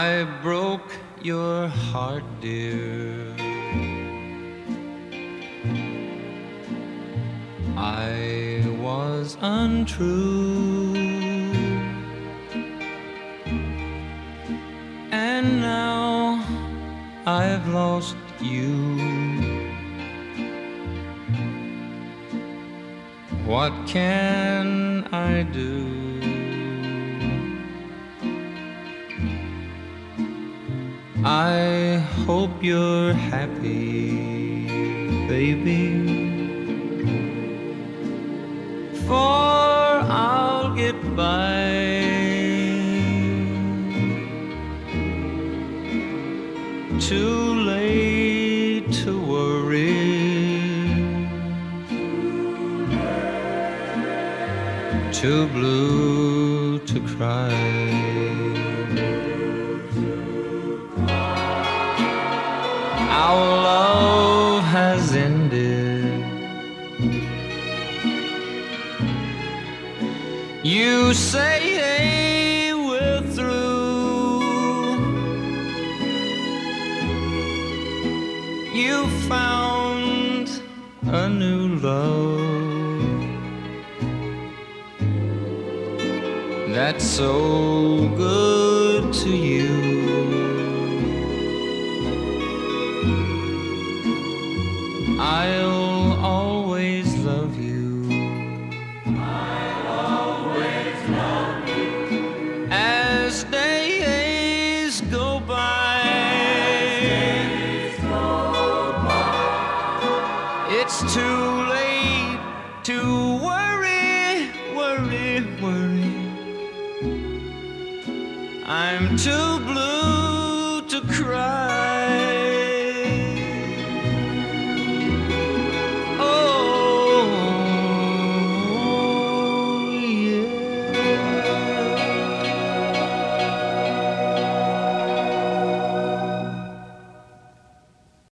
I broke your heart, dear. I was untrue, and now I've lost you. What can I do? I hope you're happy, baby, for I'll get by. Too late to worry, too blue to cry. Our love has ended. You say, hey, we're through. You found a new love that's so good to you. I'll always love you. I'll always love you. As days go by, it's too late to worry, worry, worry. I'm too blue to cry.